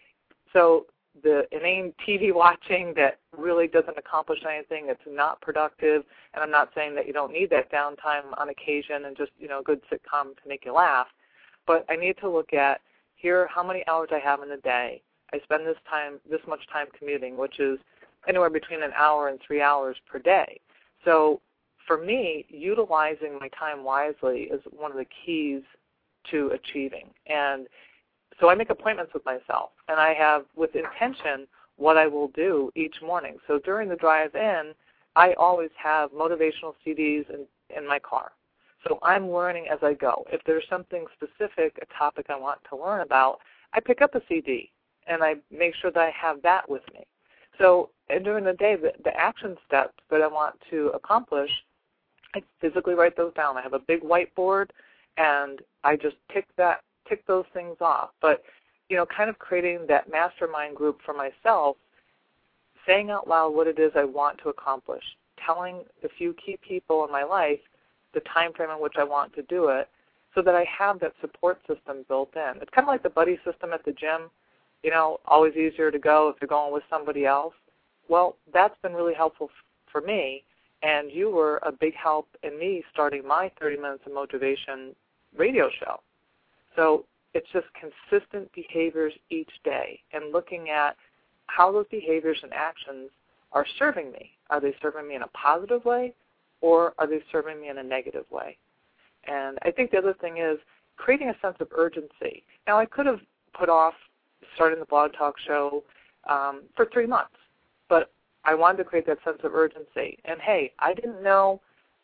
So the inane TV watching that really doesn't accomplish anything, it's not productive, and I'm not saying that you don't need that downtime on occasion and just, a good sitcom to make you laugh, but I need to look at here how many hours I have in a day. I spend this much time commuting, which is anywhere between an hour and 3 hours per day. So for me, utilizing my time wisely is one of the keys to achieving. And so I make appointments with myself, and I have with intention what I will do each morning. So during the drive-in, I always have motivational CDs in my car. So I'm learning as I go. If there's something specific, a topic I want to learn about, I pick up a CD, and I make sure that I have that with me. So during the day, the action steps that I want to accomplish, I physically write those down. I have a big whiteboard, and I just tick those things off. But, kind of creating that mastermind group for myself, saying out loud what it is I want to accomplish, telling the few key people in my life the time frame in which I want to do it so that I have that support system built in. It's kind of like the buddy system at the gym, always easier to go if you're going with somebody else. Well, that's been really helpful for me, and you were a big help in me starting my 30 Minutes of Motivation radio show. So it's just consistent behaviors each day and looking at how those behaviors and actions are serving me. Are they serving me in a positive way, or are they serving me in a negative way? And I think the other thing is creating a sense of urgency. Now, I could have put off starting the Blog Talk show for 3 months, but I wanted to create that sense of urgency. And, hey, I didn't know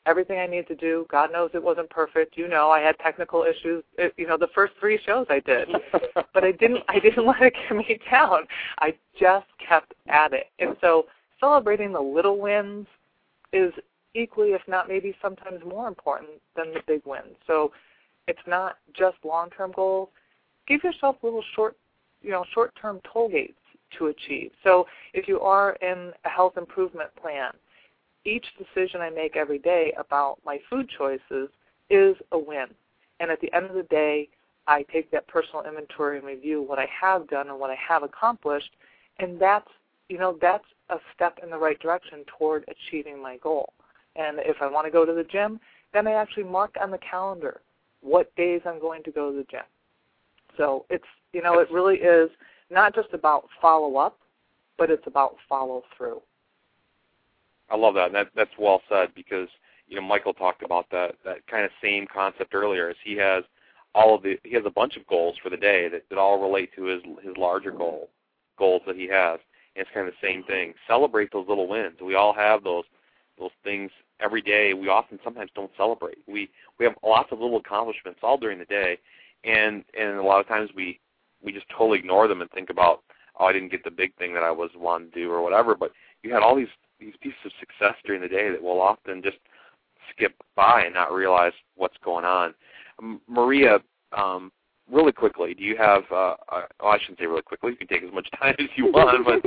everything I need to do. God knows it wasn't perfect. You know, I had technical issues. The first 3 shows I did, but I didn't let it get me down. I just kept at it. And so celebrating the little wins is equally, if not maybe sometimes more important than the big wins. So it's not just long-term goals. Give yourself little short-term toll gates to achieve. So if you are in a health improvement plan, each decision I make every day about my food choices is a win. And at the end of the day, I take that personal inventory and review what I have done and what I have accomplished, and that's a step in the right direction toward achieving my goal. And if I want to go to the gym, then I actually mark on the calendar what days I'm going to go to the gym. So it's, it really is not just about follow-up, but it's about follow-through. I love that. That's well said, because Michael talked about that kind of same concept earlier. As he has a bunch of goals for the day that all relate to his larger goals that he has. And it's kind of the same thing. Celebrate those little wins. We all have those things every day. We sometimes don't celebrate. We have lots of little accomplishments all during the day, and a lot of times we just totally ignore them and think about, oh, I didn't get the big thing that I was wanting to do or whatever. But you had all these pieces of success during the day that we'll often just skip by and not realize what's going on. Maria, really quickly, do you have, I shouldn't say really quickly, you can take as much time as you want, but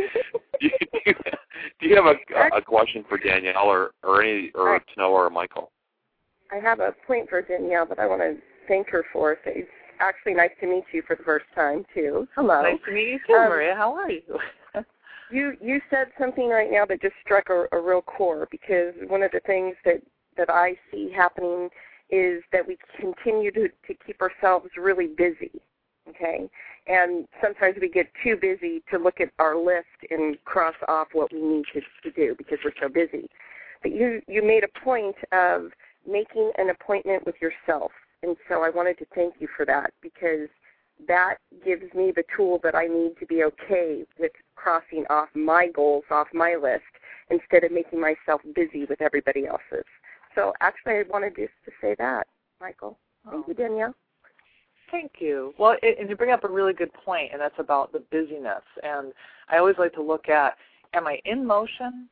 do you have a question for Danielle or Tanoa or Michael? I have a point for Danielle that I want to thank her for. So it's actually nice to meet you for the first time, too. Hello. Nice to meet you, too, Maria. How are you? You said something right now that just struck a real core, because one of the things that I see happening is that we continue to keep ourselves really busy, okay? And sometimes we get too busy to look at our list and cross off what we need to do because we're so busy. But you made a point of making an appointment with yourself, and so I wanted to thank you for that, because that gives me the tool that I need to be okay with crossing off my goals off my list instead of making myself busy with everybody else's. So actually I wanted just to say that, Michael. Thank you, Danielle. Thank you. Well, and you bring up a really good point, and that's about the busyness. And I always like to look at, am I in motion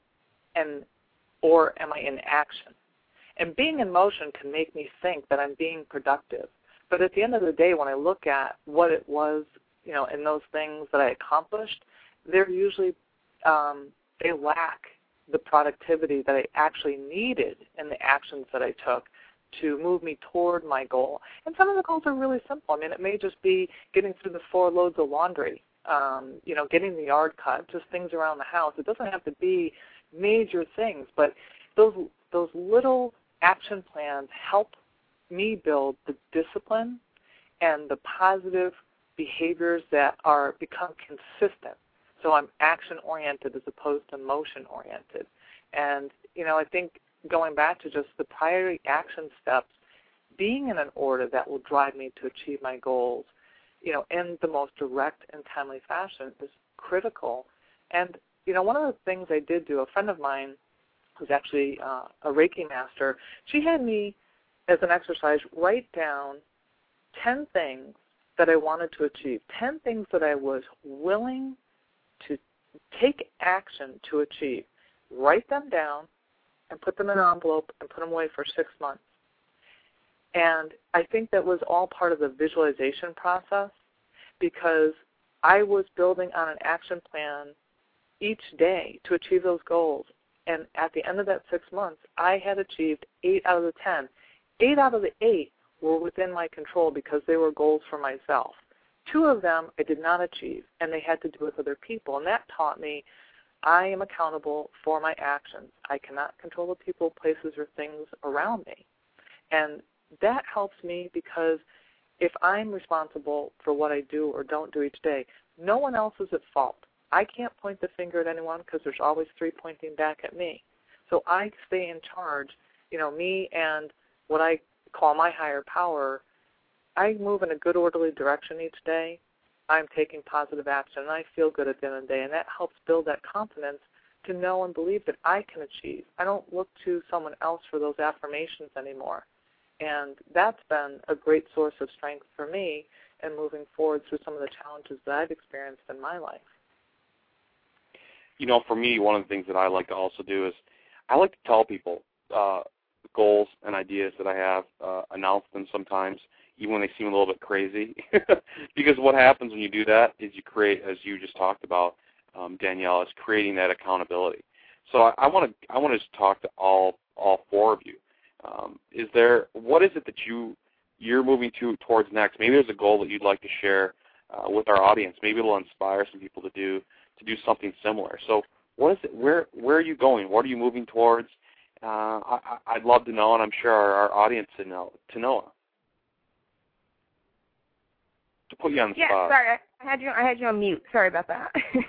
or am I in action? And being in motion can make me think that I'm being productive. But at the end of the day, when I look at what it was, in those things that I accomplished, they're usually, they lack the productivity that I actually needed in the actions that I took to move me toward my goal. And some of the goals are really simple. I mean, it may just be getting through the 4 loads of laundry, getting the yard cut, just things around the house. It doesn't have to be major things, but those little action plans help me build the discipline and the positive behaviors that become consistent. So I'm action-oriented as opposed to motion-oriented. And, I think going back to just the priority action steps, being in an order that will drive me to achieve my goals, in the most direct and timely fashion is critical. And, one of the things I did do, a friend of mine who's actually a Reiki master, she had me, as an exercise, write down 10 things that I wanted to achieve, 10 things that I was willing to take action to achieve. Write them down and put them in an envelope and put them away for 6 months. And I think that was all part of the visualization process, because I was building on an action plan each day to achieve those goals. And at the end of that 6 months, I had achieved 8 out of the 10. 8 out of the 8 were within my control because they were goals for myself. 2 of them I did not achieve, and they had to do with other people. And that taught me I am accountable for my actions. I cannot control the people, places, or things around me. And that helps me, because if I'm responsible for what I do or don't do each day, no one else is at fault. I can't point the finger at anyone because there's always 3 pointing back at me. So I stay in charge. Me and what I call my higher power, I move in a good, orderly direction each day. I'm taking positive action, and I feel good at the end of the day, and that helps build that confidence to know and believe that I can achieve. I don't look to someone else for those affirmations anymore. And that's been a great source of strength for me in moving forward through some of the challenges that I've experienced in my life. You know, for me, one of the things that I like to also do is I like to tell people goals and ideas that I have, announce them sometimes, even when they seem a little bit crazy. Because what happens when you do that is you create, as you just talked about, Danielle, is creating that accountability. So I want to just talk to all four of you. What is it that you're moving towards next? Maybe there's a goal that you'd like to share with our audience. Maybe it'll inspire some people to do something similar. So what is it? Where are you going? What are you moving towards? I'd love to know, and I'm sure our audience to know. To put you on the spot. Yeah, sorry, I had you on mute. Sorry about that.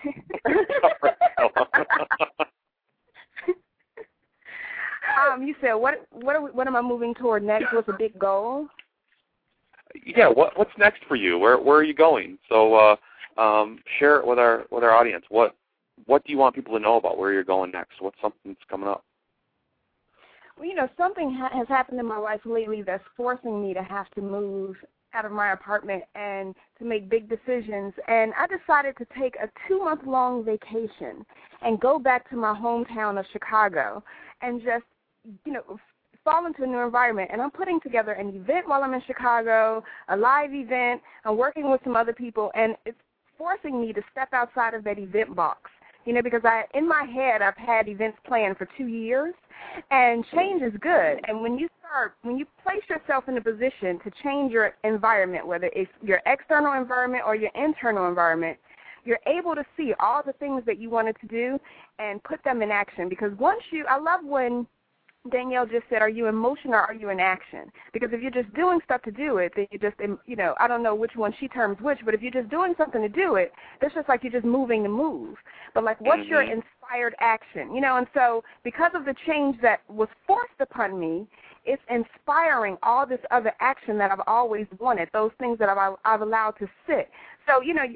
You said what am I moving toward next? What's a big goal? Yeah, what's next for you? Where are you going? So share it with our audience. What do you want people to know about where you're going next? What's something that's coming up? Well, you know, something has happened in my life lately that's forcing me to have to move out of my apartment and to make big decisions. And I decided to take a 2-month-long vacation and go back to my hometown of Chicago and just, you know, fall into a new environment. And I'm putting together an event while I'm in Chicago, a live event. I'm working with some other people, and it's forcing me to step outside of that event box. You know, because in my head, I've had events planned for 2 years, and change is good. And when you place yourself in a position to change your environment, whether it's your external environment or your internal environment, you're able to see all the things that you wanted to do and put them in action. Because I love when Danielle just said, are you in motion or are you in action? Because if you're just doing stuff to do it, then you just, you know, I don't know which one she terms which, but if you're just doing something to do it, that's just like you're just moving to move. But like, what's your inspired action? You know, and so because of the change that was forced upon me, it's inspiring all this other action that I've always wanted, those things that I've allowed to sit. So, you know,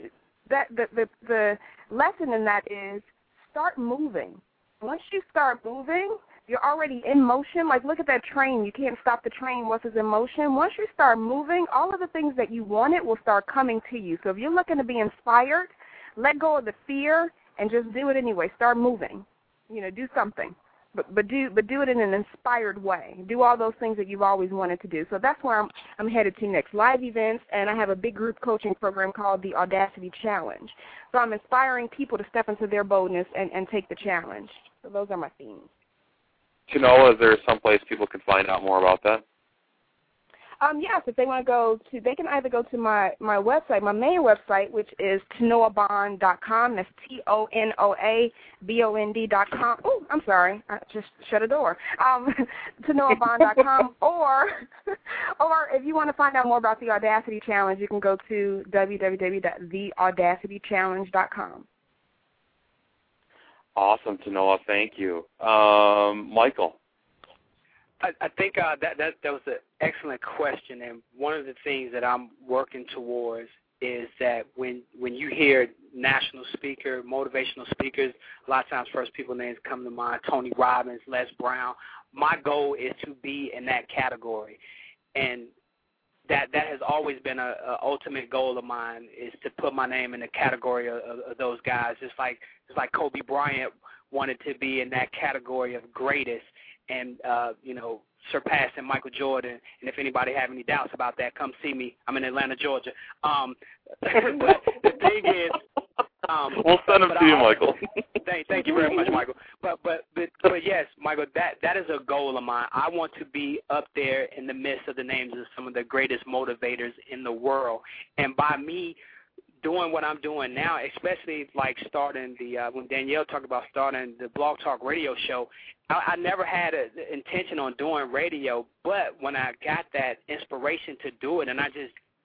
the lesson in that is start moving. Once you start moving, you're already in motion. Like, look at that train. You can't stop the train once it's in motion. Once you start moving, all of the things that you wanted will start coming to you. So if you're looking to be inspired, let go of the fear and just do it anyway. Start moving. You know, do something. But do it in an inspired way. Do all those things that you've always wanted to do. So that's where I'm headed to next. Live events, and I have a big group coaching program called the Audacity Challenge. So I'm inspiring people to step into their boldness and take the challenge. So those are my themes. Tanoa, is there someplace people can find out more about that? Yes, if they want to go to, they can either go to my website, my main website, which is TanoaBond.com. That's TONOABOND.com. Oh, I'm sorry, I just shut a door. TanoaBond.com, or if you want to find out more about the Audacity Challenge, you can go to www.theaudacitychallenge.com. Awesome, Tanoa. Thank you. Michael. I think that was an excellent question, and one of the things that I'm working towards is that when you hear national speaker, motivational speakers, a lot of times first people names come to mind, Tony Robbins, Les Brown. My goal is to be in that category, and that has always been a ultimate goal of mine, is to put my name in the category of those guys. Just like Kobe Bryant wanted to be in that category of greatest, and you know, surpassing Michael Jordan. And if anybody have any doubts about that, come see me. I'm in Atlanta, Georgia. But the thing is, we'll send them to you, Michael. Thank you very much, Michael. But yes, Michael, that is a goal of mine. I want to be up there in the midst of the names of some of the greatest motivators in the world. And by me doing what I'm doing now, especially like starting when Danielle talked about starting the Blog Talk radio show, I never had an intention on doing radio, but when I got that inspiration to do it, and I just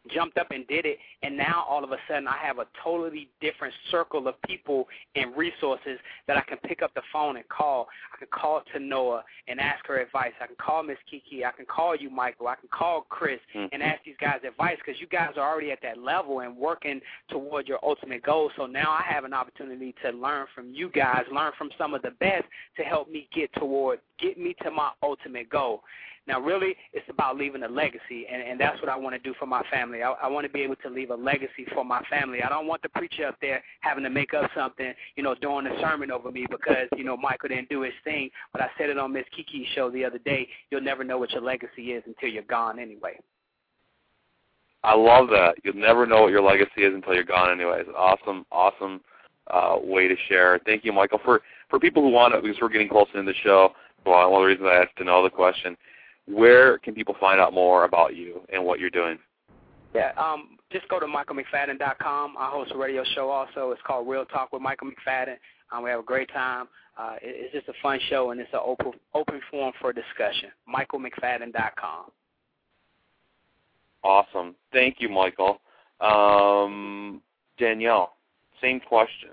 jumped up and did it, and now all of a sudden I have a totally different circle of people and resources that I can pick up the phone and call. I can call Tanoa and ask her advice. I can call Miss Kiki. I can call you, Michael. I can call Chris and ask these guys advice, because you guys are already at that level and working toward your ultimate goal. So now I have an opportunity to learn from you guys, learn from some of the best to help me get me to my ultimate goal. Now, really, it's about leaving a legacy, and that's what I want to do for my family. I want to be able to leave a legacy for my family. I don't want the preacher up there having to make up something, doing a sermon over me because, Michael didn't do his thing. But I said it on Miss Kiki's show the other day, you'll never know what your legacy is until you're gone anyway. I love that. You'll never know what your legacy is until you're gone anyways. Awesome way to share. Thank you, Michael. For people who want to, because we're getting close to the show, well, one of the reasons I asked to know the question, where can people find out more about you and what you're doing? Yeah, just go to michaelmcfadden.com. I host a radio show also. It's called Real Talk with Michael McFadden. We have a great time. It's just a fun show, and it's an open forum for discussion. michaelmcfadden.com. Awesome. Thank you, Michael. Danielle, same question.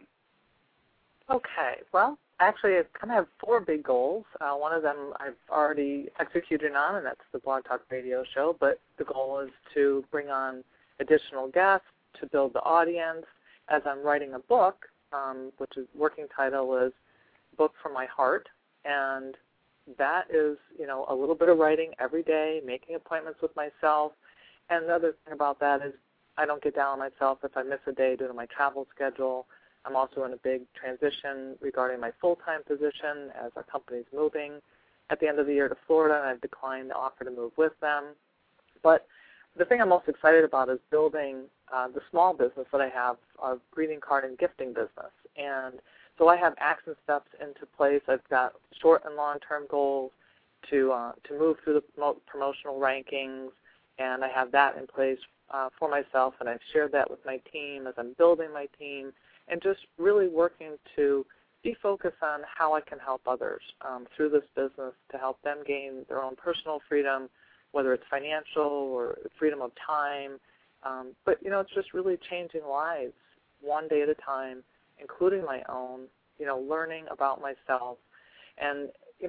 Okay. Well, actually, I kind of have 4 big goals. One of them I've already executed on, and that's the Blog Talk Radio show. But the goal is to bring on additional guests, to build the audience. As I'm writing a book, which is working title is Book from My Heart, and that is, a little bit of writing every day, making appointments with myself. And the other thing about that is I don't get down on myself if I miss a day due to my travel schedule. I'm also in a big transition regarding my full-time position as our company's moving at the end of the year to Florida, and I've declined the offer to move with them. But the thing I'm most excited about is building the small business that I have, a greeting card and gifting business. And so I have action steps into place. I've got short and long-term goals to move through the promotional rankings, and I have that in place for myself, and I've shared that with my team as I'm building my team, and just really working to be focused on how I can help others through this business to help them gain their own personal freedom, whether it's financial or freedom of time. But, it's just really changing lives one day at a time, including my own, learning about myself. And,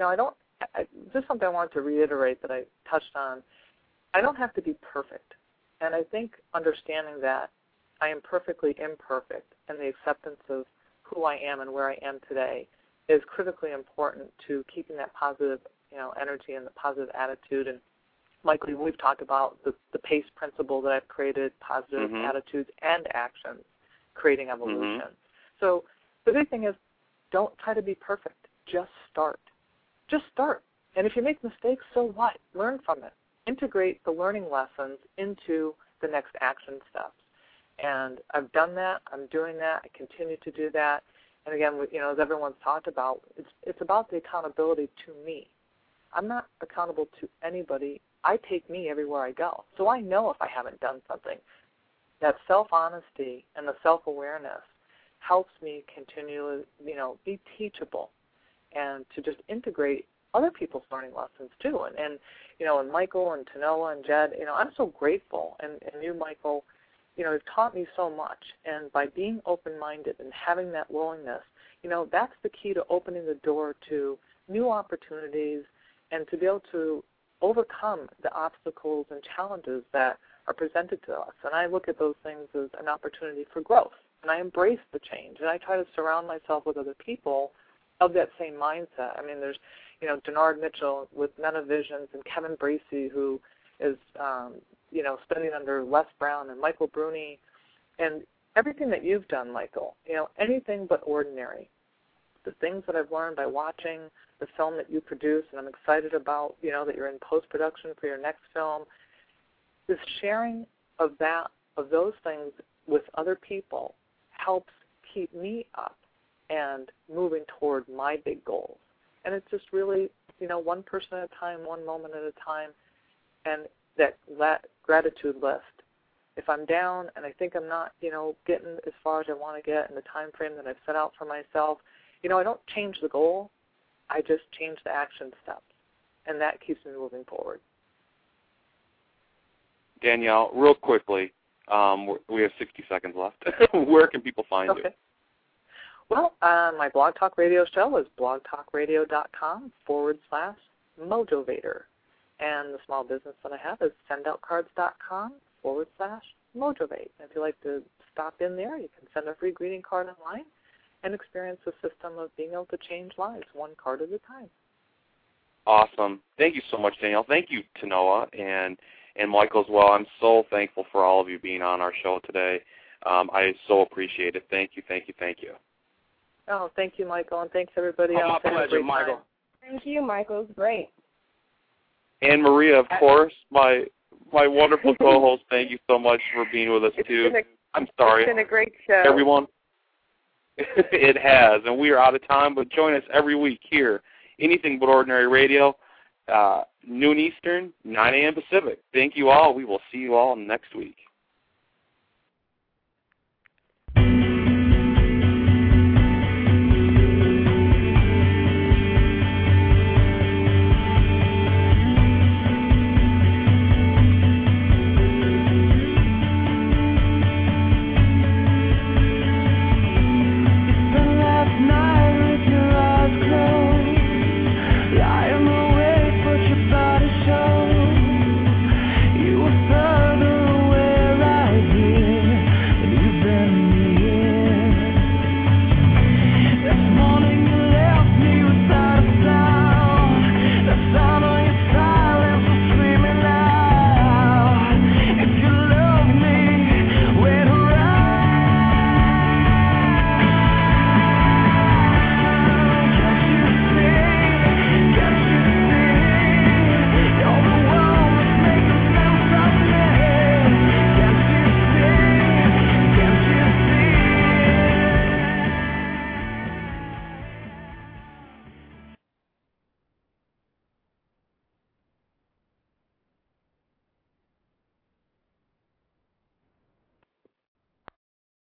just something I wanted to reiterate that I touched on, I don't have to be perfect. And I think understanding that I am perfectly imperfect, and the acceptance of who I am and where I am today is critically important to keeping that positive, energy and the positive attitude. And Michael, we've talked about the PACE principle that I've created, positive attitudes and actions, creating evolution. So the big thing is don't try to be perfect. Just start. Just start. And if you make mistakes, so what? Learn from it. Integrate the learning lessons into the next action steps. And I've done that. I'm doing that. I continue to do that. And again, as everyone's talked about, it's about the accountability to me. I'm not accountable to anybody. I take me everywhere I go. So I know if I haven't done something. That self-honesty and the self-awareness helps me continually, be teachable and to just integrate other people's learning lessons too. And Michael and Tanoa and Jed, I'm so grateful. And you, Michael, you've taught me so much. And by being open-minded and having that willingness, that's the key to opening the door to new opportunities and to be able to overcome the obstacles and challenges that are presented to us. And I look at those things as an opportunity for growth. And I embrace the change. And I try to surround myself with other people of that same mindset. I mean, there's, Denard Mitchell with Men of Visions and Kevin Bracey, who is, studying under Les Brown and Michael Bruni. And everything that you've done, Michael, anything but ordinary. The things that I've learned by watching the film that you produce, and I'm excited about, that you're in post-production for your next film, this sharing of those things with other people helps keep me up and moving toward my big goals. And it's just really, one person at a time, one moment at a time, and that gratitude list. If I'm down and I think I'm not, getting as far as I want to get in the time frame that I've set out for myself, I don't change the goal. I just change the action steps, and that keeps me moving forward. Danielle, real quickly, we have 60 seconds left. Where can people find you? Well, my Blog Talk Radio show is blogtalkradio.com/Mojovator. And the small business that I have is sendoutcards.com/Mojovate. If you'd like to stop in there, you can send a free greeting card online and experience the system of being able to change lives one card at a time. Awesome. Thank you so much, Danielle. Thank you, Tanoa, and Michael as well. I'm so thankful for all of you being on our show today. I so appreciate it. Thank you, thank you, thank you. Oh, thank you, Michael, and thanks everybody else. My pleasure, Michael. Thank you, Michael. It's great. And Maria, of course, my wonderful co-host, thank you so much for being with us, too. I'm sorry. It's been a great show. Everyone, it has, and we are out of time, but join us every week here, Anything But Ordinary Radio, noon Eastern, 9 a.m. Pacific. Thank you all. We will see you all next week.